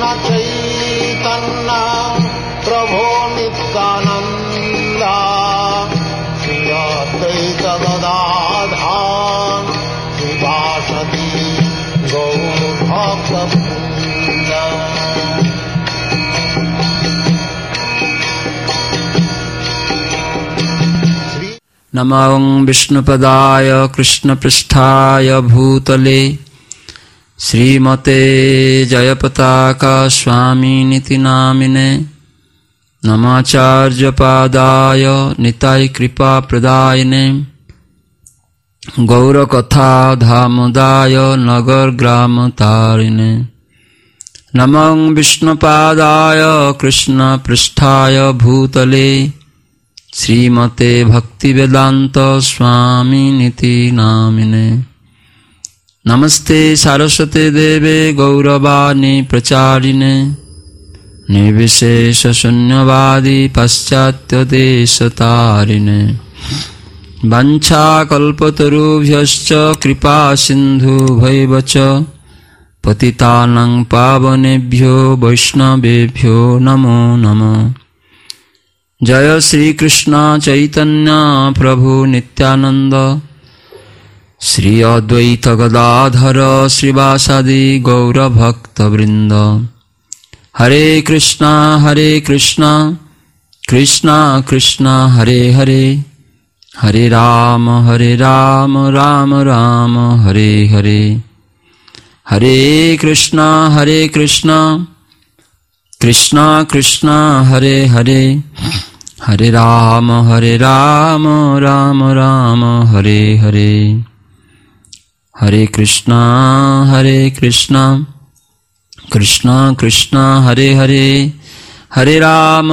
चैतन्य प्रभो नित्यानंद श्री अद्वैत गदाधर श्रीवासदि गौरभक्तवृंद। नमो विष्णुपदाय कृष्णपृष्ठाय भूतले श्रीमते जयपताका स्वामिनिति नामिने। नमाचार्यपादाय निताय कृपाप्रदायिने गौरकथा धामोदाय नगर ग्राम तारिणे। नमो विष्णुपादाय कृष्णपृष्ठाय भूतले श्रीमते भक्तिवेदांत स्वामिनिति नामिने। नमस्ते सारस्वते देवे गौरवाणी प्रचारिणे निर्विशेष शून्यवादी पाश्चात्य देशतारिणे। वाञ्छाकल्पतरुभ्यश्च कृपा सिन्धुभ्यैव च पतितानां पावनेभ्यो वैष्णवेभ्यो नमो नमः। जय श्री कृष्ण चैतन्य प्रभु नित्यानंद श्री अद्वैत गदाधर श्रीवासादि गौरभक्तवृंद। हरे कृष्णा कृष्णा कृष्णा हरे हरे, हरे राम राम राम हरे हरे। हरे कृष्णा कृष्णा कृष्णा हरे हरे, हरे राम राम राम हरे हरे। हरे कृष्णा कृष्णा कृष्णा हरे हरे, हरे राम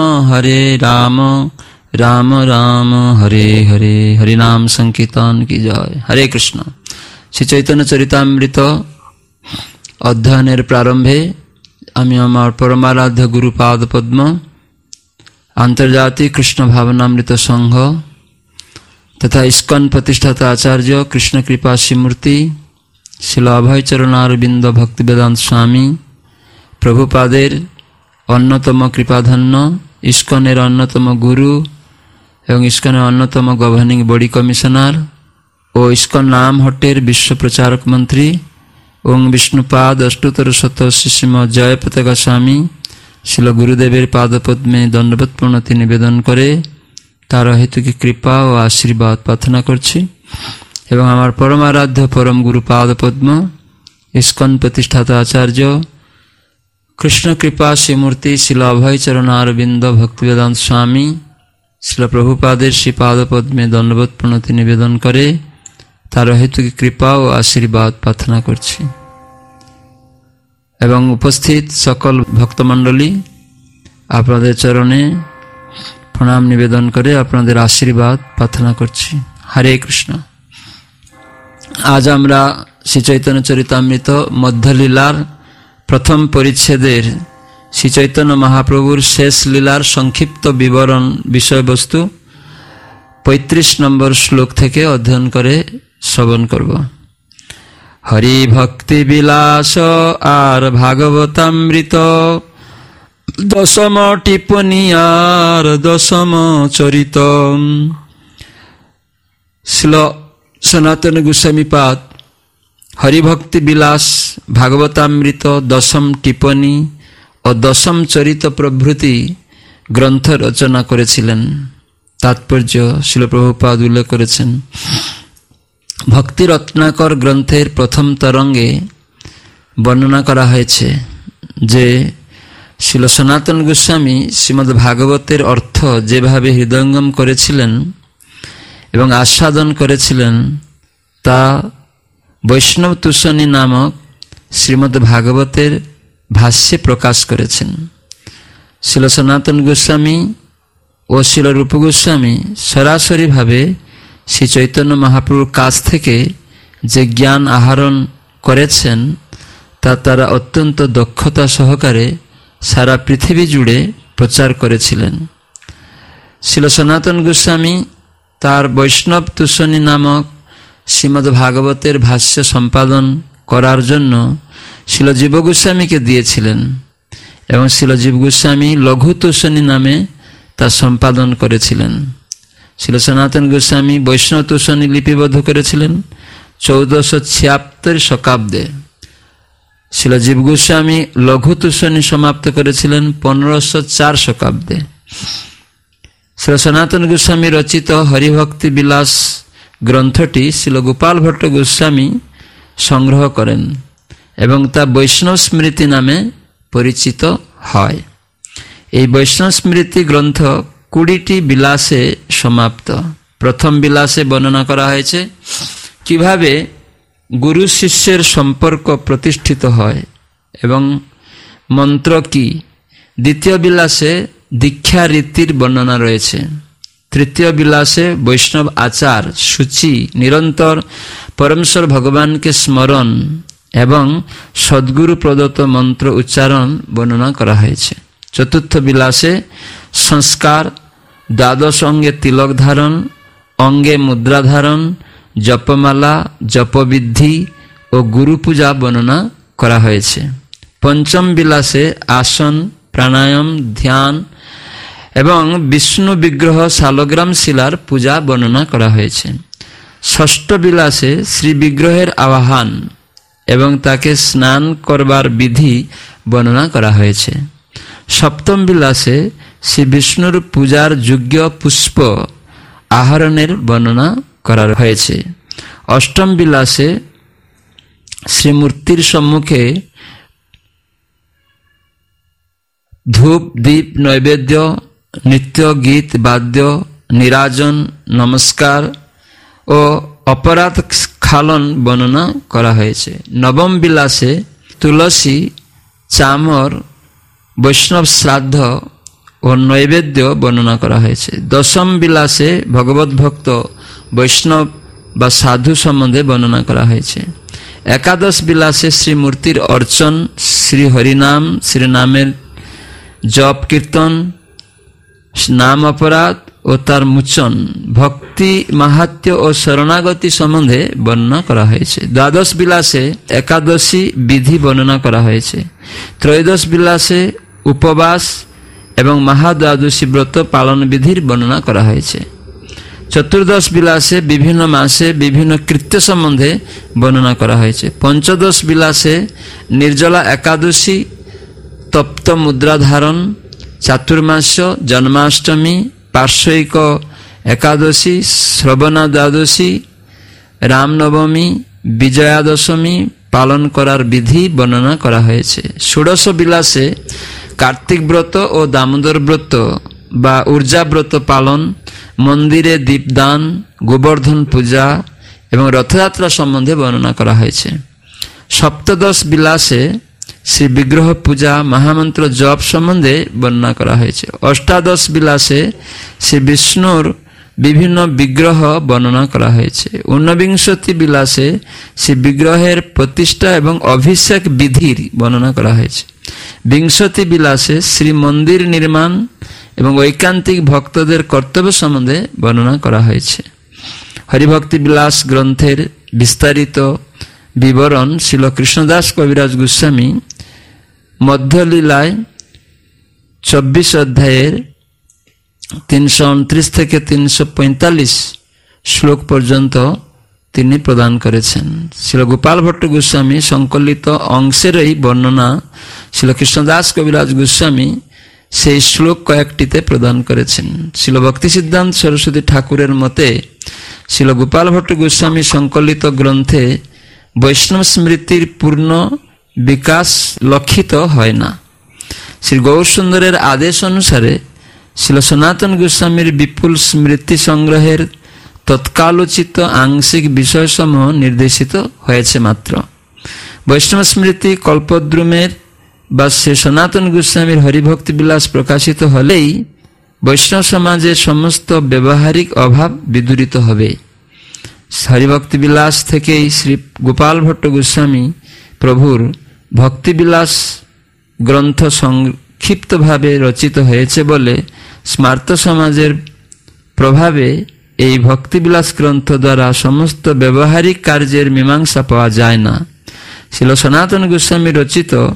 राम राम हरे हरे। हरि नाम संकीर्तन की जय। हरे कृष्ण। श्री चैतन्य चरितामृत अध्ययनेर प्रारंभे आमी आमार परमाराध्य गुरुपाद पद्म आंतर्जातिक कृष्ण भावनामृत संघ तथा इस्कन प्रतिष्ठाता आचार्य कृष्ण कृपा श्रीमूर्ति श्रील अभय चरणारविंद भक्तिवेदांत स्वामी प्रभुपादेर अन्यतम कृपाधन्य इस्कनेर अन्यतम गुरु एवं इस्कनेर अन्यतम गवर्निंग बॉडी कमिशनर और इस्कन नाम हटेर विश्व प्रचारक मंत्री ओं विष्णुपाद अष्टोत्तर शतशी श्रीमद जय पताका स्वामी शिल गुरुदेवेर पादपद्मे दंडवत प्रणति निवेदन करे तार हेतु की कृपा और आशीर्वाद प्रार्थना करछि एवं आमार परमाराध्य परम गुरु पादपद्म इस्कन प्रतिष्ठाता आचार्य कृष्ण कृपा श्रीमूर्ति शिल अभय चरणारविंद भक्तिवेदांत स्वामी शिल प्रभुपादेर श्री पादपद्मे दंडवत प्रणति निवेदन करे तार हेतु की कृपा और आशीर्वाद प्रार्थना करछि एवं उपस्थित सकल भक्तमंडली आपनादेर चरणे प्रणाम निवेदन करे आपनादेर आशीर्वाद प्रार्थना करछि। हरे कृष्ण। आज आमरा श्री चैतन्य चरितामृत मध्यलीलार प्रथम परिच्छेदेर श्री चैतन्य महाप्रभुर शेष लीलार संक्षिप्त विवरण विषय वस्तु 35 नम्बर श्लोक थेके अध्ययन करे श्रवण करब। हरि भक्ति विलास आर भागवतामृत दशम टिप्पणी आर दशम चरित। श्रील सनातन गोस्वामी पाद हरिभक्ति विलास भागवतामृत दशम टिप्पणी और दशम चरित प्रभृति ग्रंथ रचना करेছিলেন। तात्पर्य श्रील प्रभुपाद उल्लेख करेছেন। भक्ति रत्नाकर ग्रंथेर प्रथम तरंगे वर्णना करा हয়েছে जे श्रील सनातन गोस्वामी श्रीमद् भागवतेर अर्थ जेभावे हृदयंगम करेছিলেন এবং आस्वादन करेছিলেন ता वैष्णव तुषनी नामक श्रीमद् भागवतेर भाष्ये प्रकाश करेছেন। श्रील सनातन गोस्वामी और श्रील रूप गोस्वामी सरासरि भावे श्री चैतन्य महाप्रभुर काछ थेके जे ज्ञान आहरण करेছেন ता तारा अत्यंत दक्षता सहकारे सारा पृथिवी जुड़े प्रचार करेছিলেন। श्रील सनातन गोस्वामी तार वैष्णव तुषनी नामक श्रीमद् भागवतेर भाष्य सम्पादन करार जन्य श्रील जीव गोस्वामी के दिएছিলেন এবং শিল জীব গোস্বামী লঘু তোষণী নামে তা সম্পাদন করেছিলেন। শিল সনাতন গোস্বামী বৈষ্ণব তোষণী লিপিবদ্ধ করেছিলেন 1476 শকাব্দে। শিল জীব গোস্বামী লঘু তোষণী সমাপ্ত করেছিলেন 1504 শকাব্দে। শিল সনাতন গোস্বামী রচিত হরিভক্তি বিলাস গ্রন্থটি শিল গোপাল ভট্ট গোস্বামী সংগ্রহ করেন এবং তা বৈষ্ণব স্মৃতি নামে পরিচিত হয়। এই বৈষ্ণব স্মৃতি গ্রন্থ 20টি বিলাসে সমাপ্ত। প্রথম বিলাসে বর্ণনা করা হয়েছে কিভাবে গুরু শিষ্যের সম্পর্ক প্রতিষ্ঠিত হয় এবং মন্ত্র কি। দ্বিতীয় বিলাসে দীক্ষা রীতির বর্ণনা রয়েছে। তৃতীয় বিলাসে বৈষ্ণব আচার সূচি, নিরন্তর পরমেশ্বর ভগবানকে স্মরণ এবং সদ্গুরু প্রদত্ত মন্ত্র উচ্চারণ বর্ণনা করা হয়েছে। চতুর্থ বিলাসে সংস্কার, দ্বাদশ অঙ্গে তিলক ধারণ, অঙ্গে মুদ্রা ধারণ, জপমালা, জপবিদ্ধি ও গুরু পূজা বর্ণনা করা হয়েছে। পঞ্চম বিলাসে আসন, প্রাণায়াম, ধ্যান এবং বিষ্ণু বিগ্রহ শালগ্রাম শিলার পূজা বর্ণনা করা হয়েছে। ষষ্ঠ বিলাসে শ্রী বিগ্রহের আবাহন এবং তাকে স্নান করবার বিধি বর্ণনা করা হয়েছে। সপ্তম বিলাসে শ্রী বিষ্ণুর পূজার যোগ্য পুষ্প আহরণের বর্ণনা করা হয়েছে। অষ্টম বিলাসে শ্রীমূর্তির সম্মুখে ধূপ, দীপ, নৈবেদ্য, নৃত্য, গীত, বাদ্য, নিরাজন, নমস্কার ও অপরাধ খালন বর্ণনা করা হয়েছে। নবম বিলাসে তুলসী, চামর, বৈষ্ণব শ্রাদ্ধ ও নৈবেদ্য বর্ণনা করা হয়েছে। দশম বিলাসে ভগবত ভক্ত, বৈষ্ণব বা সাধু সম্বন্ধে বর্ণনা করা হয়েছে। একাদশ বিলাসে শ্রীমূর্তির অর্চন, শ্রী হরিনাম, শ্রীনামের জপ কীর্তন, নাম অপরাধ ও তার মোচন, ভক্তি, মাহাত্ম্য ও শরণাগতি সম্বন্ধে বর্ণনা করা হয়েছে। দ্বাদশ বিলাসে একাদশী বিধি বর্ণনা করা হয়েছে। ত্রয়োদশ বিলাসে উপবাস এবং মহাদ্বাদশী ব্রত পালন বিধির বর্ণনা করা হয়েছে। চতুর্দশ বিলাসে বিভিন্ন মাসে বিভিন্ন কৃত্য সম্বন্ধে বর্ণনা করা হয়েছে। পঞ্চদশ বিলাসে নির্জলা একাদশী, তপ্ত মুদ্রা ধারণ, চাতুর্মাস্য, জন্মাষ্টমী, পার্শ্বৈক একাদশী, শ্রবণা দ্বাদশী, রামনবমী, বিজয়া দশমী পালন করার বিধি বর্ণনা করা হয়েছে। ষোড়শ বিলাসে কার্তিক ব্রত ও দামোদর ব্রত বা ঊর্জা ব্রত পালন, মন্দিরে দীপদান, গোবর্ধন পূজা এবং রথযাত্রা সম্বন্ধে বর্ণনা করা হয়েছে। সপ্তদশ বিলাসে শ্রী বিগ্রহ পূজা, মহামন্ত্র জপ সম্বন্ধে বর্ণনা করা হয়েছে। অষ্টাদশ বিলাসে শ্রী বিষ্ণুর বিভিন্ন বিগ্রহ বর্ণনা করা হয়েছে। ঊনবিংশতি বিলাসে শ্রী বিগ্রহের প্রতিষ্ঠা এবং অভিষেক বিধির বর্ণনা করা হয়েছে। বিংশতি বিলাসে শ্রী মন্দির নির্মাণ এবং ঐকান্তিক ভক্তদের কর্তব্য সম্বন্ধে বর্ণনা করা হয়েছে। হরিভক্তি বিলাস গ্রন্থের বিস্তারিত বিবরণ শ্রীল কৃষ্ণদাস কবিরাজ গোস্বামী মধ্যলীলায় 24 অধ্যায়ের 329 থেকে 345 শ্লোক পর্যন্ত তিনি প্রদান করেছেন। শ্রীল গোপাল ভট্ট গোস্বামী সংকলিত অংশের এই বর্ণনা শ্রীল কৃষ্ণদাস কবিরাজ গোস্বামী সেই শ্লোক কয়েকটিতে প্রদান করেছেন। শ্রীল ভক্তি সিদ্ধান্ত সরস্বতী ঠাকুরের মতে শ্রীল গোপাল ভট্ট গোস্বামী সংকলিত গ্রন্থে বৈষ্ণব স্মৃতির পূর্ণ বিকাশ লক্ষিত হয় না। শ্রী গৌরসুন্দরের আদেশ অনুসারে শ্রীল সনাতন গোস্বামীর বিপুল স্মৃতি সংগ্রহের তৎকালোচিত আংশিক বিষয়সমূহ নির্দেশিত হয়েছে মাত্র। বৈষ্ণব স্মৃতি কল্পদ্রুমের বা শ্রী সনাতন গোস্বামীর হরিভক্তি বিলাস প্রকাশিত হলেই বৈষ্ণব সমাজের সমস্ত ব্যবহারিক অভাব বিদূরিত হবে। হরিভক্তি বিলাস থেকেই শ্রী গোপাল ভট্ট গোস্বামী প্রভুর ভক্তিবিলাস গ্রন্থ সংক্ষিপ্তভাবে রচিত হয়েছে বলে স্মার্ত সমাজের প্রভাবে এই ভক্তিবিলাস গ্রন্থ দ্বারা সমস্ত ব্যবহারিক কার্যের মীমাংসা পাওয়া যায় না। শ্রীল সনাতন গোস্বামী রচিত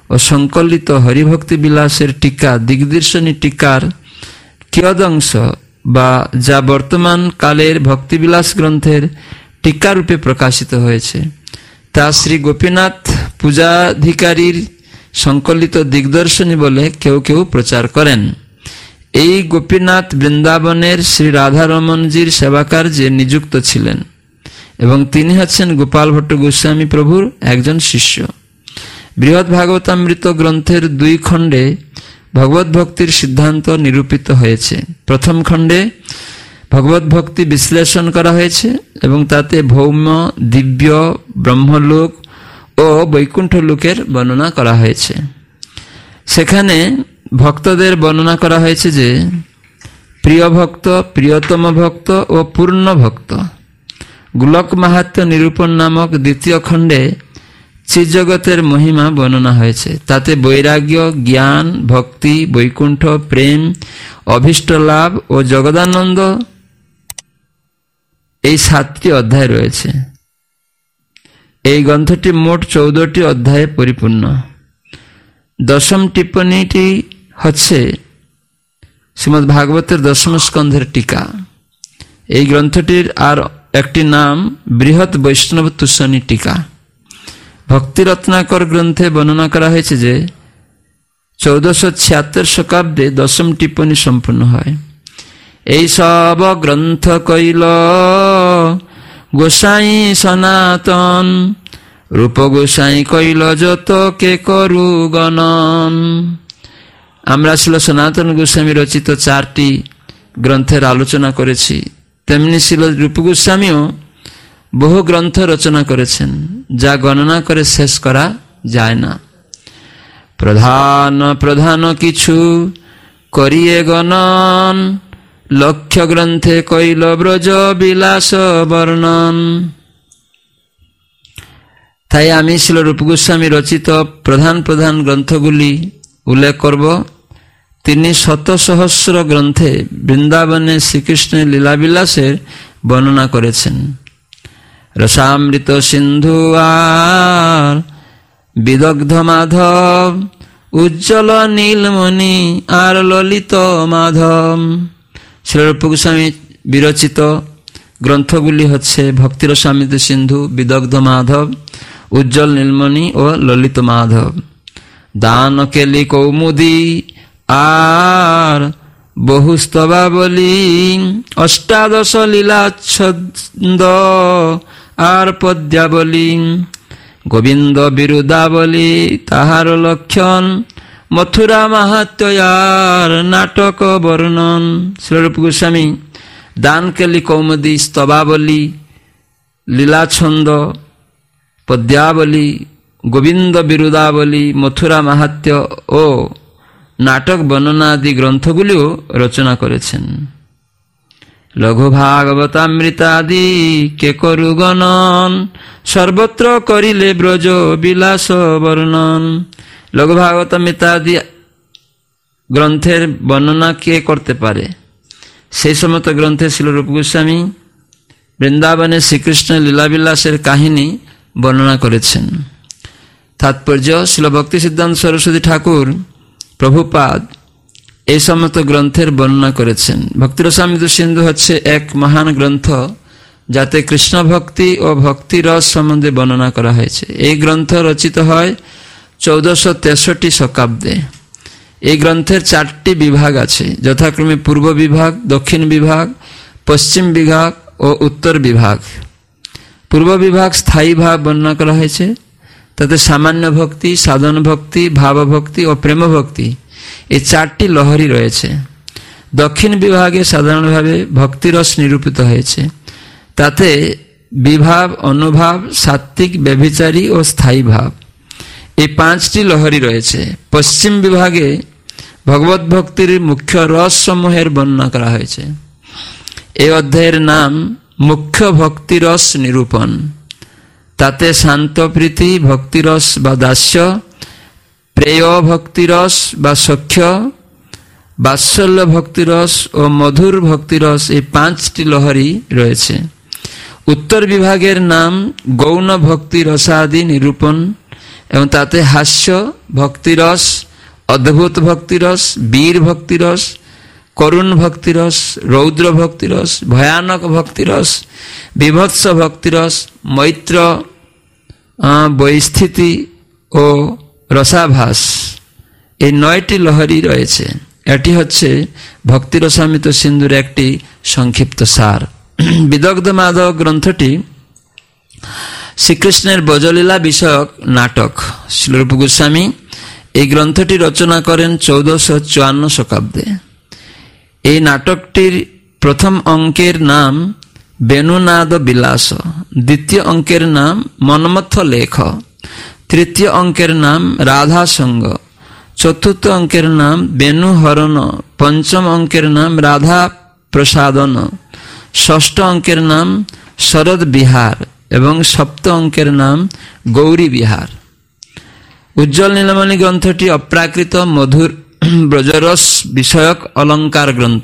ও সংকলিত হরিভক্তি বিলাসের টিকা দিগদর্শনী টিকার কিয়দংশ বা যা বর্তমান কালের ভক্তিবিলাস গ্রন্থের টিকারূপে প্রকাশিত হয়েছে তা শ্রী গোপীনাথ পূজাধিকারীর সংকলিত দিগদর্শনী বলে কেউ কেউ প্রচার করেন। এই গোপীনাথ বৃন্দাবনের শ্রী রাধারমণজির সেবাকার্যে নিযুক্ত ছিলেন এবং তিনি হচ্ছেন গোপাল ভট্ট গোস্বামী প্রভুর একজন শিষ্য। বৃহৎ ভাগবতামৃত গ্রন্থের 2 খণ্ডে ভগবত ভক্তির সিদ্ধান্ত নিরূপিত হয়েছে। প্রথম খণ্ডে ভগবত ভক্তি বিশ্লেষণ করা হয়েছে এবং তাতে ভৌম, দিব্য, ব্রহ্মলোক ও বৈকুণ্ঠ লোকের বর্ণনা করা হয়েছে। সেখানে ভক্তদের বর্ণনা করা হয়েছে যে প্রিয় ভক্ত, প্রিয়তম ভক্ত ও পূর্ণ ভক্ত। গোলক মাহাত্ম্য নিরূপণ নামক 2য় খণ্ডে চিজগতের মহিমা বর্ণনা হয়েছে। তাতে বৈরাগ্য, জ্ঞান, ভক্তি, বৈকুণ্ঠ, প্রেম, অভীষ্ট লাভ ও জগদানন্দ এই 7টি অধ্যায় রয়েছে। এই গ্রন্থটি মোট 14টি অধ্যায়ে পরিপূর্ণ। দশম টিপ্পণীটি হচ্ছে শ্রীমদ্ ভাগবতের 10ম স্কন্ধের টিকা। এই গ্রন্থটির আর একটি নাম বৃহৎ বৈষ্ণব তুষণী টিকা। ভক্তি রত্নাকর গ্রন্থে বর্ণনা করা হয়েছে যে 1476 শতাব্দে 10ম টিপ্পণী সম্পূর্ণ হয়। এই সব গ্রন্থ কইল গোসাই সনাতন, রূপ গোসাই কইল যত কে করু গণন। আমরা ছিল সনাতন গোস্বামী রচিত 4টি গ্রন্থের আলোচনা করেছি, তেমনি ছিল রূপ গোস্বামীও বহু গ্রন্থ রচনা করেছেন যা গণনা করে শেষ করা যায় না। প্রধান প্রধান কিছু করিয়ে গণন, লক্ষ্য গ্রন্থে কইল ব্রজ বিলাস বর্ণন। তাই আমি ছিল রূপ গোস্বামী রচিত প্রধান প্রধান গ্রন্থগুলি উল্লেখ করব। তিনি শত সহস্র গ্রন্থে বৃন্দাবনে শ্রীকৃষ্ণের লীলাবিলাসের বর্ণনা করেছেন। রসামৃত সিন্ধু আর বিদগ্ধ মাধব, উজ্জ্বল নীলমণি আর ললিত মাধব। শ্রী রূপ গোস্বামী বিরচিত গ্রন্থগুলি হচ্ছে ভক্তি রসামৃত সিন্ধু, বিদগ্ধ মাধব, উজ্জ্বল নীলমণি ও ললিত মাধব। দান কেলি কৌমুদী আর বহু স্তবাবলী, অষ্টাদশ লীলাচ্ছন্দ আর পদ্যাবলী। গোবিন্দ বিরুদাবলী তাহার লক্ষণ, মথুরা মাহাত্ম্যার নাটক বর্ণন। শ্রীরূপ গোস্বামী দানকেলি কৌমুদী, স্তবাবলী, লীলাছন্দ, পদ্যাবলী, গোবিন্দ বিরুদাবলী, মথুরা মাহাত্ম্য ও নাটক বর্ণনা আদি গ্রন্থগুলিও রচনা করেছেন। লঘু ভাগবতামৃতাদি কে করু গণন, সর্বত্র করিলে ব্রজ বিলাস বর্ণন। লঘু ভাগবতামৃতাদি গ্রন্থের বর্ণনা কে করতে পারে? সেই সমস্ত গ্রন্থে ছিল রূপ গোস্বামী বৃন্দাবনে শ্রীকৃষ্ণ লীলাবিলাসের কাহিনী বর্ণনা করেছেন। তাৎপর্য: শিল ভক্তি সিদ্ধান্ত সরস্বতী ঠাকুর প্রভুপাদ এই সমস্ত গ্রন্থের বর্ণনা করেছেন। ভক্তি রসামৃত সিন্ধু হচ্ছে এক মহান গ্রন্থ যাতে কৃষ্ণ ভক্তি ও ভক্তি রস সম্বন্ধে বর্ণনা করা হয়েছে। এই গ্রন্থ রচিত হয় 1463 শতাব্দে। এই গ্রন্থের 4টি বিভাগ আছে, যথাক্রমে পূর্ব বিভাগ, দক্ষিণ বিভাগ, পশ্চিম বিভাগ ও উত্তর বিভাগ। পূর্ব বিভাগ স্থায়ী ভাব বর্ণনা করা হয়েছে, তাতে সামান্য ভক্তি, সাধন ভক্তি, ভাব ভক্তি ও প্রেম ভক্তি এই 4টি লহরী রয়েছে। দক্ষিণ বিভাগে সাধারণভাবে ভক্তিরস নিরূপিত হয়েছে, তাতে বিভাব, অনুভাব, সাত্ত্বিক, ব্যভিচারী ও স্থায়ী ভাব এই 5টি লহরী রয়েছে। পশ্চিম বিভাগে ভগবত ভক্তির মুখ্য রস সমূহের বর্ণনা করা হয়েছে। এই অধ্যায়ের নাম মুখ্য ভক্তিরস নিরূপণ। তাতে শান্ত প্রীতি ভক্তিরস বা দাস্য, প্রেয় ভক্তিরস বা সখ্য, বাৎসল্য ভক্তিরস ও মধুর ভক্তিরস এই 5টি লহরী রয়েছে। উত্তর বিভাগের নাম গৌণ ভক্তি রসাদি নিরূপণ এবং তাতে হাস্য, ভক্তিরস, অদ্ভুত ভক্তিরস, বীর ভক্তিরস, করুণ ভক্তিরস, রৌদ্র ভক্তিরস, ভয়ানক ভক্তিরস, বিভৎস ভক্তিরস, মৈত্র, বৈস্থিতি ও রসাভাস, এই 9টি লহরী রয়েছে। এটি হচ্ছে ভক্তিরসামৃত সিন্ধুর একটি সংক্ষিপ্ত সার। বিদগ্ধ মাধব গ্রন্থটি শ্রীকৃষ্ণের ব্রজলীলা বিষয়ক নাটক। শ্রীল রূপ গোস্বামী এই গ্রন্থটি রচনা করেন 1454 শতাব্দে। এই নাটকটির প্রথম অঙ্কের নাম বেণুনাদ বিলাস, দ্বিতীয় অঙ্কের নাম মন্মথ লেখ, তৃতীয় অঙ্কের নাম রাধা সঙ্গ, চতুর্থ অঙ্কের নাম বেণুহরণ, পঞ্চম অঙ্কের নাম রাধা প্রসাদন, ষষ্ঠ অঙ্কের নাম শরদ বিহার এবং সপ্তম অঙ্কের নাম গৌরী বিহার। উজ্জ্বল নীলমণি গ্রন্থটি অপ্রাকৃত মধুর ব্রজরস বিষয়ক অলঙ্কার গ্রন্থ।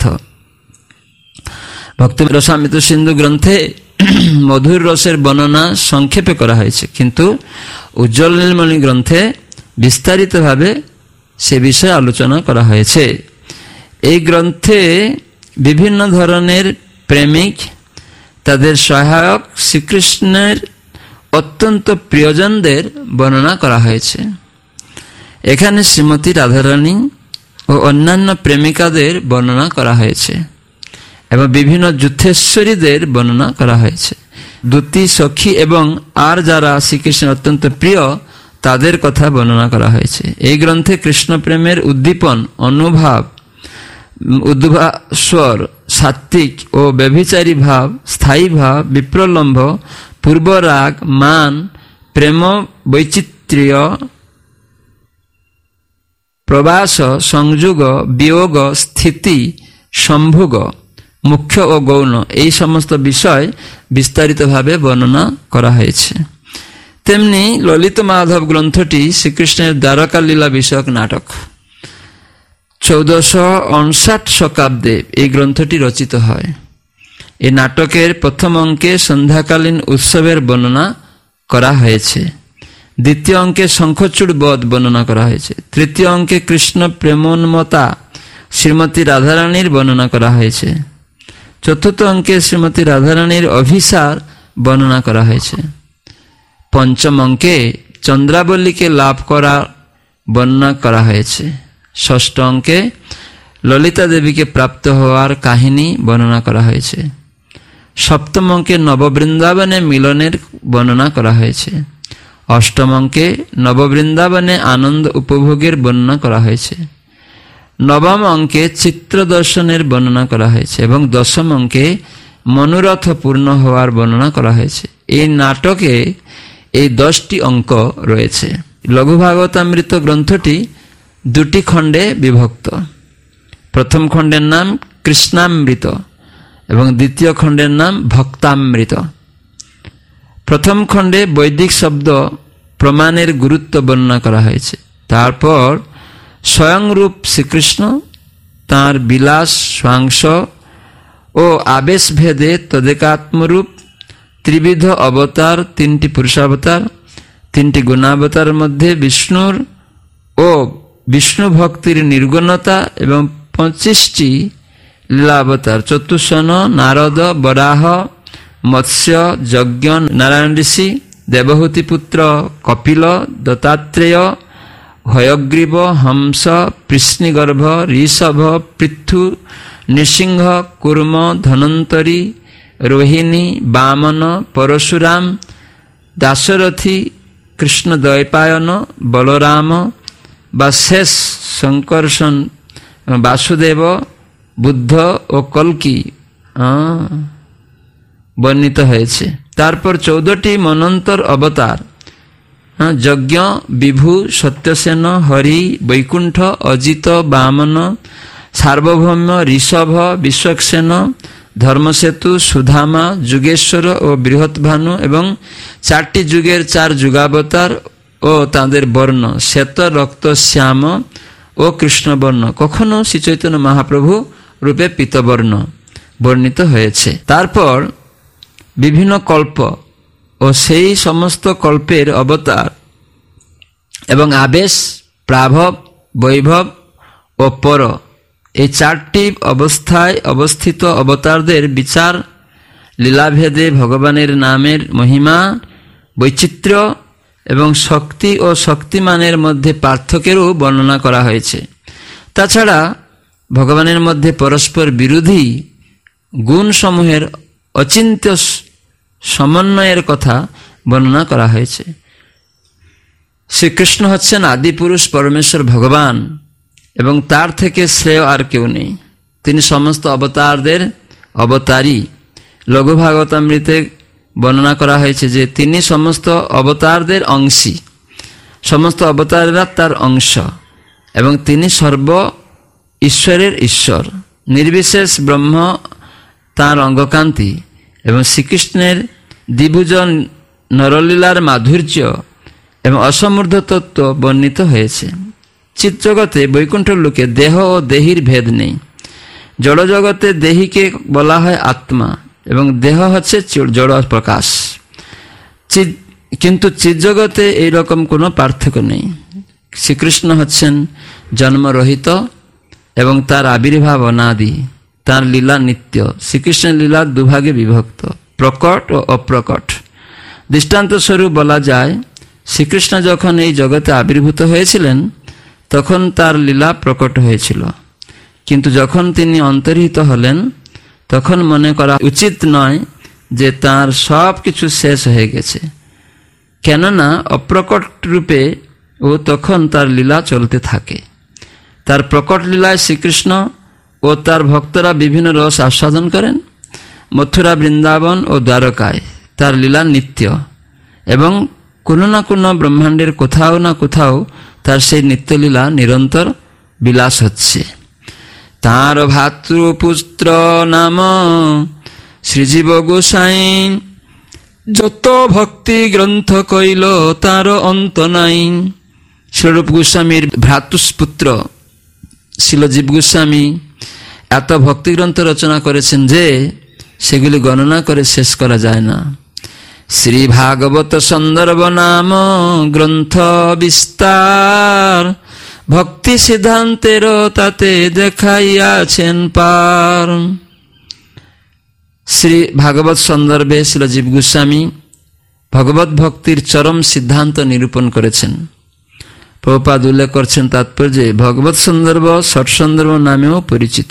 ভক্তি রসামৃত সিন্ধু গ্রন্থে মধুর রসের বর্ণনা সংক্ষেপে করা হয়েছে, কিন্তু উজ্জ্বল নীলমণি গ্রন্থে বিস্তারিতভাবে সে বিষয়ে আলোচনা করা হয়েছে। এই গ্রন্থে বিভিন্ন ধরনের প্রেমিক, তাদের সহায়ক, শ্রীকৃষ্ণের অত্যন্ত প্রিয়জনদের বর্ণনা করা হয়েছে। এখানে শ্রীমতী রাধারানী ও অন্যান্য প্রেমিকাদের বর্ণনা করা হয়েছে এবং বিভিন্ন যুদ্ধেশ্বরীদের বর্ণনা করা হয়েছে। দ্যুতি, সখী এবং আর যারা শ্রীকৃষ্ণের অত্যন্ত প্রিয় তাদের কথা বর্ণনা করা হয়েছে। এই গ্রন্থে কৃষ্ণ প্রেমের উদ্দীপন, অনুভাব, উদ্ভাস্বর, সাত্ত্বিক ও ব্যভিচারী ভাব, স্থায়ী ভাব, বিপ্রলম্ভ, পূর্বরাগ, মান, প্রেম, বৈচিত্র্য, প্রবাস, সংযোগ, বিয়োগ, স্থিতি, সম্ভোগ, মুখ্য ও গৌণ, এই সমস্ত বিষয় বিস্তারিতভাবে বর্ণনা করা হয়েছে। তেমনি ললিত মাধব গ্রন্থটি শ্রীকৃষ্ণের দ্বারকা লীলা বিষয়ক নাটক। 1459 শতাব্দে এই গ্রন্থটি রচিত হয়। এই নাটকের প্রথম অঙ্কে সন্ধ্যাকালীন উৎসবের বর্ণনা করা হয়েছে, দ্বিতীয় অঙ্কে শঙ্খচূড় বধ বর্ণনা করা হয়েছে, তৃতীয় অঙ্কে কৃষ্ণ প্রেমোন্মতা শ্রীমতী রাধারানীর বর্ণনা করা হয়েছে, চতুর্থ অঙ্কে শ্রীমতী রাধারানীর অভিসার বর্ণনা করা হয়েছে, পঞ্চম অঙ্কে চন্দ্রাবলীকে লাভ করা বর্ণনা করা হয়েছে, ষষ্ঠ অঙ্কে ললিতা দেবীকে প্রাপ্ত হওয়ার কাহিনী বর্ণনা করা হয়েছে, সপ্তম অঙ্কে নববৃন্দাবনে মিলনের বর্ণনা করা হয়েছে, অষ্টম অঙ্কে নববৃন্দাবনে আনন্দ উপভোগের বর্ণনা করা হয়েছে, নবম অঙ্কে চিত্র দর্শনের বর্ণনা করা হয়েছে এবং দশম অঙ্কে মনোরথ পূর্ণ হওয়ার বর্ণনা করা হয়েছে। এই নাটকে এই 10টি অঙ্ক রয়েছে। লঘু ভাগবতামৃত গ্রন্থটি 2টি খণ্ডে বিভক্ত। প্রথম খণ্ডের নাম কৃষ্ণামৃত এবং দ্বিতীয় খণ্ডের নাম ভক্তামৃত। প্রথম খণ্ডে বৈদিক শব্দ প্রমাণের গুরুত্ব বর্ণনা করা হয়েছে। তারপর স্বয়ংরূপ শ্রীকৃষ্ণ, তাঁর বিলাস, স্বাংশ ও আবেশ ভেদে তদেকাত্মরূপ, ত্রিবিধ অবতার, 3টি পুরুষাবতার, 3টি গুণাবতার মধ্যে বিষ্ণুর ও বিষ্ণু ভক্তির নির্গুণতা এবং 25টি লীলাবতার, চতুষ্ষণ, নারদ, বরাহ, মৎস্য, যজ্ঞ, নারায়ণ ঋষি, দেবহূতি পুত্র কপিল, দত্তাত্রেয়, হয়গ্রীব, হংস, কৃষ্ণগর্ভ, ঋষভ, পৃথু, নৃসিংহ, কুর্ম, ধনন্তরী, রোহিণী, বামন, পরশুরাম, দাশরথী, কৃষ্ণ দ্বৈপায়ন, বলরাম বা শেষ, শঙ্কর্ষণ, বাসুদেব, বুদ্ধ ও কল্কি বর্ণিত হয়েছে। তারপর 14টি মনন্তর অবতার, যজ্ঞ, বিভু, সত্যসেন, হরি, বৈকুণ্ঠ, অজিত, বামন, সার্বভৌম, ঋষভ, বিশ্বক্সেন, ধর্মসেতু, সুধামা, যুগেশ্বর ও বৃহৎভানু এবং 4টি যুগের 4 যুগাবতার ও তাদের বর্ণ শ্বেত, রক্ত, শ্যাম ও কৃষ্ণবর্ণ, কখনো শ্রী চৈতন্য মহাপ্রভু রূপে পীতবর্ণ বর্ণিত হয়েছে। তারপর বিভিন্ন কল্প ও সেই সমস্ত কল্পের অবতার এবং আবেশ, প্রাভব, বৈভব ও পর, এই চারটি অবস্থায় অবস্থিত অবতারদের বিচার, লীলাভেদে ভগবানের নামের মহিমা, বৈচিত্র্য এবং শক্তি ও শক্তিমানের মধ্যে পার্থক্যেরও বর্ণনা করা হয়েছে। তাছাড়া ভগবানের মধ্যে পরস্পর বিরোধী গুণসমূহের অচিন্ত্য সমন্বয়ের কথা বর্ণনা করা হয়েছে। শ্রীকৃষ্ণ হচ্ছেন আদিপুরুষ পরমেশ্বর ভগবান এবং তার থেকে শ্রেয় আর কেউ নেই। তিনি সমস্ত অবতারদের অবতারী। লঘু ভাগবতামৃতে বর্ণনা করা হয়েছে যে তিনি সমস্ত অবতারদের অংশী, সমস্ত অবতারেরা তার অংশ এবং তিনি সর্ব ঈশ্বরের ঈশ্বর। নির্বিশেষ ব্রহ্ম তাঁর অঙ্গকান্তি এবং শ্রীকৃষ্ণের দ্বিভুজ নরলীলার মাধুর্য এবং অসমৃদ্ধ তত্ত্ব বর্ণিত হয়েছে। চিৎজগতে বৈকুণ্ঠ লোকে দেহ ও দেহীর ভেদ নেই। জড়জগতে দেহীকে বলা হয় আত্মা এবং দেহ হচ্ছে জড় প্রকাশ, কিন্তু চিৎজগতে এইরকম কোনো পার্থক্য নেই। শ্রীকৃষ্ণ হচ্ছেন জন্মরহিত এবং তার আবির্ভাব অনাদি, তার লীলা নিত্য। শ্রীকৃষ্ণের লীলা দুভাগে বিভক্ত, প্রকট ও অপ্রকট। দৃষ্টান্ত স্বরূপ বলা যায়, শ্রীকৃষ্ণ যখন এই জগতে আবির্ভূত হয়েছিলেন তখন তার লীলা প্রকট হয়েছিল, কিন্তু যখন তিনি অন্তর্হিত হলেন তখন মনে করা উচিত নয় যে তার সব কিছু শেষ হয়ে গেছে, কেননা অপ্রকট রূপে ও তখন তার লীলা চলতে থাকে। তার প্রকট লীলায় শ্রীকৃষ্ণ ও তার ভক্তরা বিভিন্ন রস আস্বাদন করেন। মথুরা, বৃন্দাবন ও দ্বারকায় তার লীলা নিত্য এবং কোনো না কোনো ব্রহ্মাণ্ডের কোথাও না কোথাও তার সেই নিত্যলীলা নিরন্তর বিলাস হচ্ছে। তাঁর ভাতৃপুত্র নাম শ্রীজীব গোসাই, যত ভক্তি গ্রন্থ কইল তার অন্ত নাই। স্বরূপ গোস্বামীর ভ্রাতুষ্পুত্র শিলজীব গোস্বামী এত ভক্তিগ্রন্থ রচনা করেছেন যে সেগুলি গণনা করে শেষ করা যায় না। শ্রী ভাগবত সন্দর্ভ নাম গ্রন্থ বিস্তার, ভক্তি সিদ্ধান্তের তাতে দেখাইয়াছেন পার। শ্রী ভাগবত সন্দর্ভে শিলজীব গোস্বামী ভগবত ভক্তির চরম সিদ্ধান্ত নিরূপণ করেছেন। প্রভুপাদ উল্লেখ করছেন তাৎপর্যে ভগবত সন্দর্ভ ষট সন্দর্ভ নামেও পরিচিত।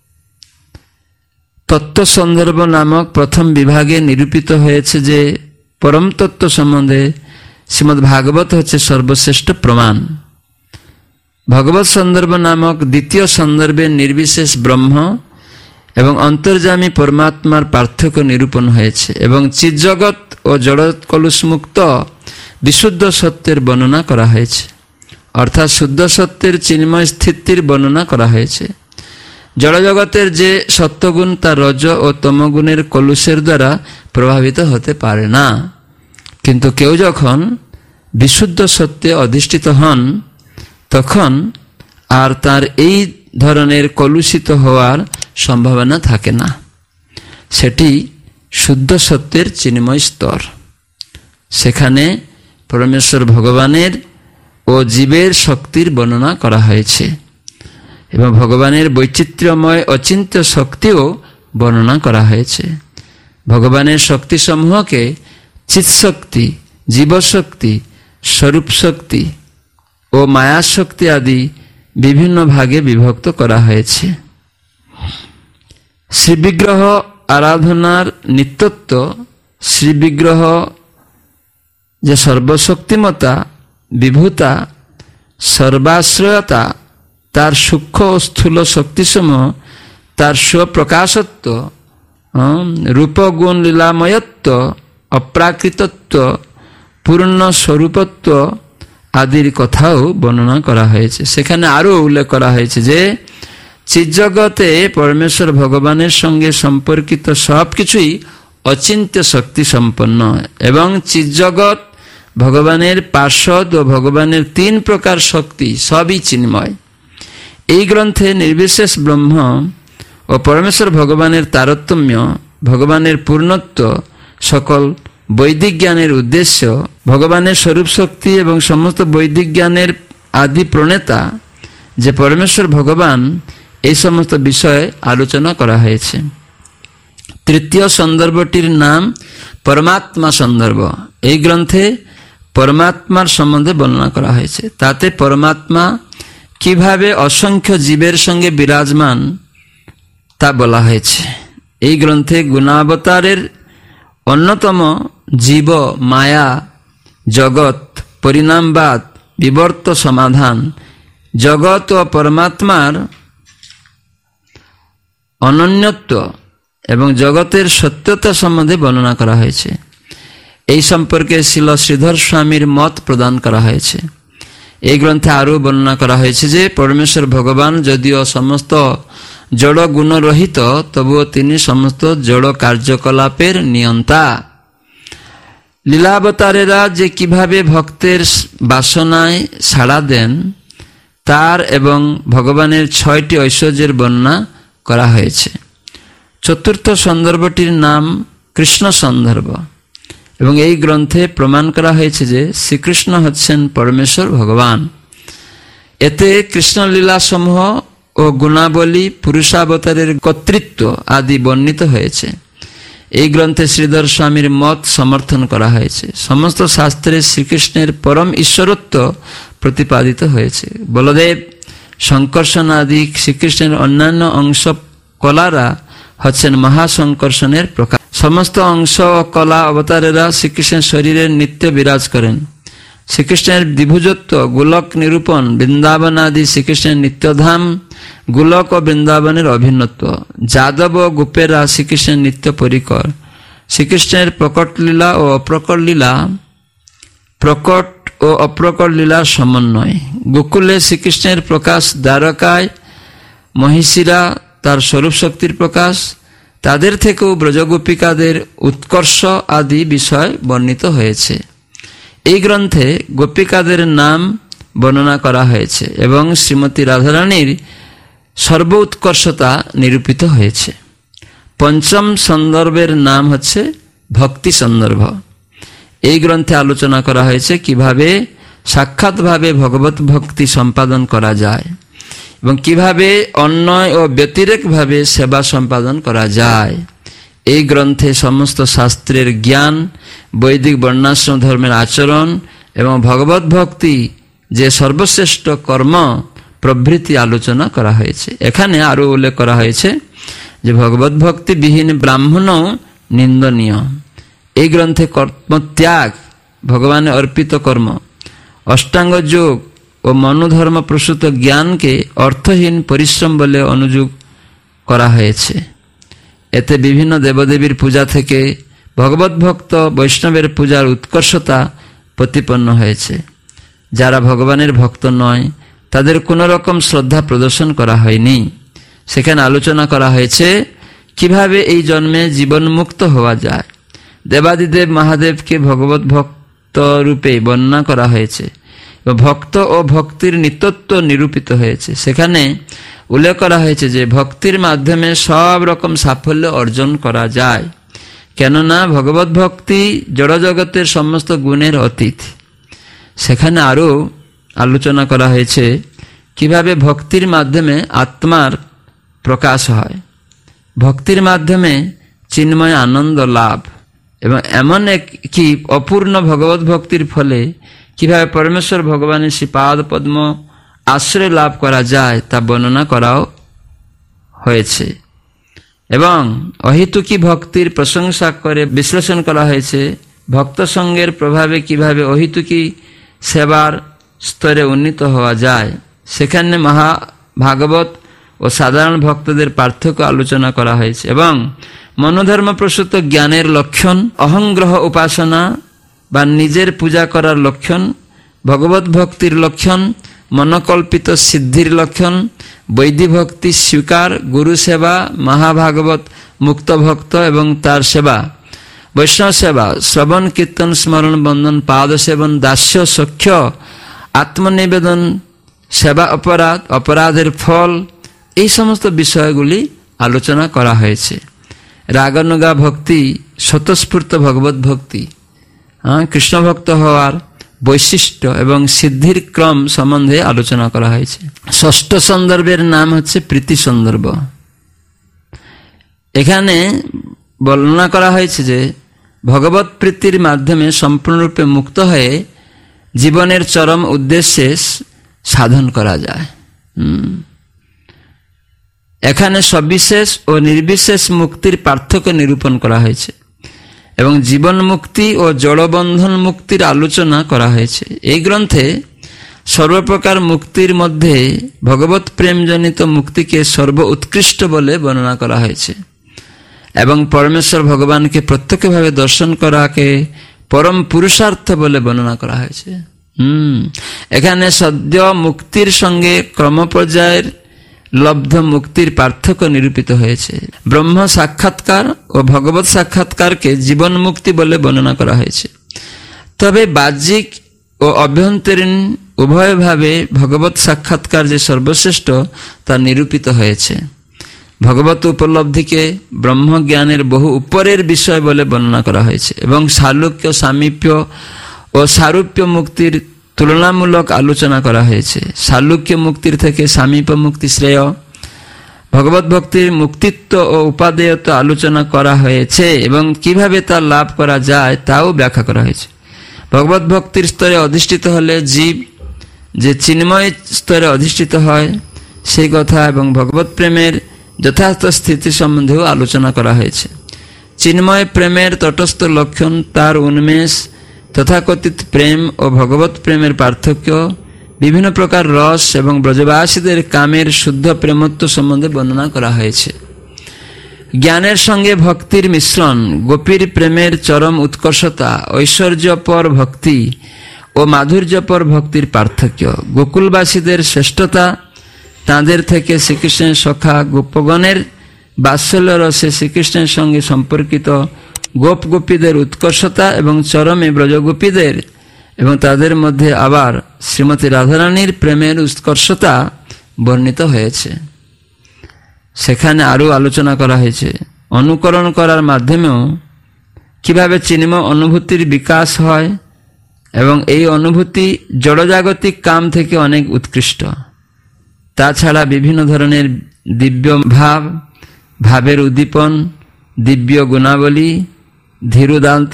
তত্ত্ব সন্দর্ভ নামক প্রথম বিভাগে নিরূপিত হয়েছে যে পরম তত্ত্ব সম্বন্ধে শ্রীমদ্ ভাগবত হচ্ছে সর্বশ্রেষ্ঠ প্রমাণ। ভগবত সন্দর্ভ নামক দ্বিতীয় সন্দর্ভে নির্বিশেষ ব্রহ্ম এবং অন্তর্যামী পরমাত্মার পার্থক্য নিরূপণ হয়েছে এবং চিৎজগৎ ও জড় কলুষমুক্ত বিশুদ্ধ সত্যের বর্ণনা করা হয়েছে, অর্থাৎ শুদ্ধ সত্যের চিন্ময় স্থিতির বর্ণনা করা হয়েছে। জড়জগতের যে সত্যগুণ তা রজ ও তমগুণের কলুষের দ্বারা প্রভাবিত হতে পারে না, কিন্তু কেউ যখন বিশুদ্ধ সত্যে অধিষ্ঠিত হন তখন আর তার এই ধরনের কলুষিত হওয়ার সম্ভাবনা থাকে না। সেটি শুদ্ধ সত্যের চিন্ময় স্তর। সেখানে পরমেশ্বর ভগবানের ও জীবের শক্তির বর্ণনা করা হয়েছে এবং ভগবানের বৈচিত্র্যময় অচিন্ত্য শক্তিও বর্ণনা করা হয়েছে। ভগবানের শক্তিসমূহকে চিৎশক্তি, জীবশক্তি, স্বরূপ শক্তি ও মায়াশক্তি আদি বিভিন্ন ভাগে বিভক্ত করা হয়েছে। শ্রীবিগ্রহ আরাধনার নিত্যত্ব, শ্রীবিগ্রহ যে সর্বশক্তিমতা, বিভূতা, সর্বাশ্রয়তা, তার সূক্ষ্ম ও স্থূল শক্তিসমূহ, তার স্বপ্রকাশত্ব, রূপগুণ লীলাময়ত্ব, অপ্রাকৃতত্ব, পূর্ণ স্বরূপত্ব আদির কথাও বর্ণনা করা হয়েছে। সেখানে আরও উল্লেখ করা হয়েছে যে চিৎজগতে পরমেশ্বর ভগবানের সঙ্গে সম্পর্কিত সব কিছুই অচিন্ত্য শক্তি সম্পন্ন এবং চিৎজগৎ ভগবানের পার্ষদ ও ভগবানের 3 প্রকার শক্তি সবই চিন্ময়। এই গ্রন্থে নির্বিশেষ ব্রহ্ম ও পরমেশ্বর ভগবানের তারতম্য, ভগবানের পূর্ণত্ব, সকল বৈদিক জ্ঞানের উদ্দেশ্য, ভগবানের স্বরূপ শক্তি এবং সমস্ত বৈদিক জ্ঞানের আদি প্রণেতা যে পরমেশ্বর ভগবান, এই সমস্ত বিষয়ে আলোচনা করা হয়েছে। তৃতীয় সন্দর্ভটির নাম পরমাত্মা সন্দর্ভ। এই গ্রন্থে পরমাত্মার সম্বন্ধে বর্ণনা করা হয়েছে। তাতে পরমাত্মা কিভাবে অসংখ্য জীবের সঙ্গে বিরাজমান তা বলা হয়েছে। এই গ্রন্থে গুণাবতারের অন্যতম জীব, মায়া, জগৎ, পরিণামবাদ, বিবর্ত সমাধান, জগৎ ও পরমাত্মার অনন্যত্ব এবং জগতের সত্যতা সম্বন্ধে বর্ণনা করা হয়েছে। এই সম্পর্কে শ্রীল শ্রীধর স্বামীর মত প্রদান করা হয়েছে। এই গ্রন্থে আরও বর্ণনা করা হয়েছে যে পরমেশ্বর ভগবান যদিও সমস্ত জড় গুণরহিত, তবুও তিনি সমস্ত জড় কার্যকলাপের নিয়ন্তা। লীলাবতারেরা যে কিভাবে ভক্তের বাসনায় সাড়া দেন তার এবং ভগবানের 6টি ঐশ্বর্যের বর্ণনা করা হয়েছে। চতুর্থ সন্দর্ভটির নাম কৃষ্ণ সন্দর্ভ এবং এই গ্রন্থে প্রমাণ করা হয়েছে যে শ্রীকৃষ্ণ হচ্ছেন পরমেশ্বর ভগবান। এতে কৃষ্ণলীলা সমূহ ও গুণাবলী, পুরুষাবতারের কর্তৃত্ব আদি বর্ণিত হয়েছে। এই গ্রন্থে শ্রীধর স্বামীর মত সমর্থন করা হয়েছে। সমস্ত শাস্ত্রে শ্রীকৃষ্ণের পরম ঈশ্বরত্ব প্রতিপাদিত হয়েছে। বলদেব, শঙ্কর্ষণ আদি শ্রীকৃষ্ণের অন্যান্য অংশ কলারা হচ্ছেন মহাশঙ্কর্ষণের প্রকাশ। সমস্ত অংশ ও কলা অবতারেরা শ্রীকৃষ্ণের শরীরে নিত্য বিরাজ করেন। শ্রীকৃষ্ণের দ্বিভুজত্ব, গোলক নিরূপণ, বৃন্দাবন আদি শ্রীকৃষ্ণের নিত্যধাম, গোলক ও বৃন্দাবনের অভিন্নত্ব, যাদব ও গোপেরা শ্রীকৃষ্ণের নিত্য পরিকর, শ্রীকৃষ্ণের প্রকট লীলা ও অপ্রকট লীলা, প্রকট ও অপ্রকট লীলার সমন্বয়, গোকুলে শ্রীকৃষ্ণের প্রকাশ, দ্বারকায় মহিষীরা তার স্বরূপ শক্তির প্রকাশ, তাদের থেকেও ব্রজগোপিকাদের উৎকর্ষ আদি বিষয় বর্ণিত হয়েছে। এই গ্রন্থে গোপিকাদের নাম বর্ণনা করা হয়েছে এবং শ্রীমতী রাধারানীর সর্ব উৎকর্ষতা নিরূপিত হয়েছে। পঞ্চম সন্দর্ভের নাম হচ্ছে ভক্তি সন্দর্ভ। এই গ্রন্থে আলোচনা করা হয়েছে কিভাবে সাক্ষাৎভাবে ভগবত ভক্তি সম্পাদন করা যায় এবং কিভাবে অন্যয় ও ব্যতিরেকভাবে সেবা সম্পাদন করা যায়। এই গ্রন্থে সমস্ত শাস্ত্রের জ্ঞান, বৈদিক বর্ণাশ্রম ধর্মের আচরণ এবং ভগবত ভক্তি যে সর্বশ্রেষ্ঠ কর্ম প্রভৃতি আলোচনা করা হয়েছে। এখানে আরো উল্লেখ করা হয়েছে যে ভগবত ভক্তি বিহীন ব্রাহ্মণও নিন্দনীয়। এই গ্রন্থে কর্মত্যাগ, ভগবানের অর্পিত কর্ম, অষ্টাঙ্গ যোগ ও মনোধর্ম প্রসূত জ্ঞানকে অর্থহীন পরিশ্রম বলে অনুযোগ করা হয়েছে। এতে বিভিন্ন দেবদেবীর পূজা থেকে ভগবত ভক্ত বৈষ্ণবের পূজার উৎকর্ষতা প্রতিপন্ন হয়েছে। যারা ভগবানের ভক্ত নয় তাদের কোনো রকম শ্রদ্ধা প্রদর্শন করা হয়নি। সেখানে আলোচনা করা হয়েছে কিভাবে এই জন্মে জীবনমুক্ত হওয়া যায়। দেবাদিদেব মহাদেবকে ভগবত ভক্ত রূপে বর্ণনা করা হয়েছে। ভক্ত ও ভক্তির নিত্যত্ব নিরূপিত হয়েছে। সেখানে উল্লেখ করা হয়েছে যে ভক্তির মাধ্যমে সব রকম সাফল্য অর্জন করা যায়, কেননা ভগবত ভক্তি জড়জগতের সমস্ত গুণের অতীত। সেখানে আরও আলোচনা করা হয়েছে কিভাবে ভক্তির মাধ্যমে আত্মার প্রকাশ হয়, ভক্তির মাধ্যমে চিন্ময় আনন্দ লাভ এবং এমন একটি অপূর্ণ ভগবত ভক্তির ফলে কিভাবে পরমেশ্বর ভগবানের শ্রীপাদ পদ্ম আশ্রয় লাভ করা যায় তা বর্ণনা করাও হয়েছে। এবং অহেতুকী ভক্তির প্রশংসা করে বিশ্লেষণ করা হয়েছে ভক্ত সঙ্গের প্রভাবে কিভাবে অহেতুকী সেবার স্তরে উন্নীত হওয়া যায়। সেখানে মহাভাগবত ও সাধারণ ভক্তদের পার্থক্য আলোচনা করা হয়েছে এবং মনোধর্ম প্রসূত জ্ঞানের লক্ষণ, অহংগ্রহ উপাসনা বা নিজের পূজা করার লক্ষণ, ভগবত ভক্তির লক্ষণ, মনকল্পিত সিদ্ধির লক্ষণ, বৈদিক ভক্তি স্বীকার, গুরু সেবা, মহাভাগবত মুক্ত ভক্ত এবং তার সেবা, বৈষ্ণব সেবা, শ্রবণ কীর্তন স্মরণ বন্দন পাদ সেবন, দাস্য সখ্য, আত্মনিবেদন, সেবা অপরাধ, অপরাধের ফল, এই সমস্ত বিষয়গুলি আলোচনা করা হয়েছে। রাগানুগা ভক্তি, স্বতঃস্ফূর্ত ভগবত ভক্তি কৃষ্ণ ভক্ত হওয়ার বৈশিষ্ট্য এবং সিদ্ধির ক্রম সম্বন্ধে আলোচনা করা হয়েছে। ষষ্ঠ সন্দর্ভের নাম হচ্ছে প্রীতি সন্দর্ভ। এখানে বর্ণনা করা হয়েছে যে ভগবত প্রীতির মাধ্যমে সম্পূর্ণরূপে মুক্ত হয়ে জীবনের চরম উদ্দেশ্যে সাধন করা যায়। এখানে সবিশেষ ও নির্বিশেষ মুক্তির পার্থক্য নিরূপণ করা হয়েছে এবং জীবন মুক্তি ও জড়বন্ধন মুক্তির আলোচনা করা হয়েছে। এই গ্রন্থে সর্বপ্রকার মুক্তির মধ্যে ভগবত প্রেমজনিত মুক্তিকে সর্ব উৎকৃষ্ট বলে বর্ণনা করা হয়েছে এবং পরমেশ্বর ভগবানকে প্রত্যক্ষভাবে দর্শন করাকে পরম পুরুষার্থ বলে বর্ণনা করা হয়েছে। এখানে সদ্য মুক্তির সঙ্গে ক্রমপর্যায়ের লব্ধ মুক্তির পার্থক্য নিরূপিত হয়েছে। ব্রহ্ম সাক্ষাৎকার ও ভগবত সাক্ষাৎকারকে জীবন মুক্তি বলে বর্ণনা করা হয়েছে। তবে বাহ্যিক ও অভ্যন্তরীণ উভয়ভাবে ভগবত সাক্ষাৎকার যে সর্বশ্রেষ্ঠ তা নিরূপিত হয়েছে। ভগবত উপলব্ধিকে ব্রহ্মজ্ঞানের বহু উপরের বিষয় বলে বর্ণনা করা হয়েছে এবং সালুক্য, সামীপ্য ও সারূপ্য মুক্তির তুলনামূলক আলোচনা করা হয়েছে। সালুক্য মুক্তির থেকে সামীপ্য মুক্তি শ্রেয়। ভগবত ভক্তির মুক্তিত্ব ও উপাদেয়ত্ব আলোচনা করা হয়েছে এবং কিভাবে তা লাভ করা যায় তাও ব্যাখ্যা করা হয়েছে। ভগবত ভক্তির স্তরে অধিষ্ঠিত হলে জীব যে চিন্ময় স্তরে অধিষ্ঠিত হয় সেই কথা এবং ভগবত প্রেমের যথার্থ স্থিতি সম্বন্ধেও আলোচনা করা হয়েছে। চিন্ময় প্রেমের তটস্থ লক্ষণ, তার উন্মেষ, তথাকথিত প্রেম ও ভগবত প্রেমের পার্থক্য, বিভিন্ন প্রকার রস এবং ব্রজবাসীদের কামের শুদ্ধ প্রেমত্ব সম্বন্ধে বর্ণনা করা হয়েছে। জ্ঞানের সঙ্গে ভক্তির মিশ্রণ, গোপীর প্রেমের চরম উৎকর্ষতা, ঐশ্বর্যপর ভক্তি ও মাধুর্যপর ভক্তির পার্থক্য, গোকুলবাসীদের শ্রেষ্ঠতা, তাঁদের থেকে শ্রীকৃষ্ণের সখা গোপগণের বাৎসল্য রসে শ্রীকৃষ্ণের সঙ্গে সম্পর্কিত গোপ গোপীদের উৎকর্ষতা এবং চরমে ব্রজগোপীদের এবং তাদের মধ্যে আবার শ্রীমতী রাধারানীর প্রেমের উৎকর্ষতা বর্ণিত হয়েছে। সেখানে আরও আলোচনা করা হয়েছে অনুকরণ করার মাধ্যমেও কিভাবে চিন্ময় অনুভূতির বিকাশ হয় এবং এই অনুভূতি জড়জাগতিক কাম থেকে অনেক উৎকৃষ্ট। তাছাড়া বিভিন্ন ধরনের দিব্য ভাব, ভাবের উদ্দীপন, দিব্য গুণাবলী, ধীরুদান্ত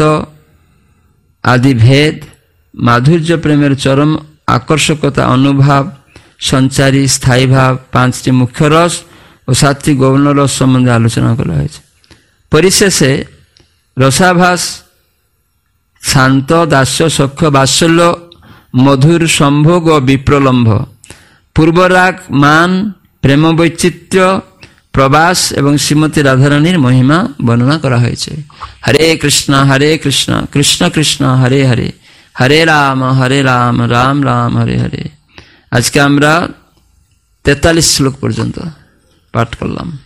আদি ভেদ, মাধুর্য প্রেমের চরম আকর্ষকতা, অনুভাব, সঞ্চারী, স্থায়ী ভাব, 5টি মুখ্য রস ও 7টি গৌণ রস সম্বন্ধে আলোচনা করা হয়েছে। পরিশেষে রসাভাস, শান্ত, দাস্য, সখ্য, বাৎসল্য, মধুর, সম্ভোগ ও বিপ্রলম্ভ, পূর্বরাগ, মান, প্রেম বৈচিত্র্য, প্রবাস এবং শ্রীমতী রাধারানীর মহিমা বর্ণনা করা হয়েছে। হরে কৃষ্ণ কৃষ্ণ কৃষ্ণ হরে হরে, হরে রাম রাম রাম হরে হরে। আজকে আমরা 43 শ্লোক পর্যন্ত পাঠ করলাম।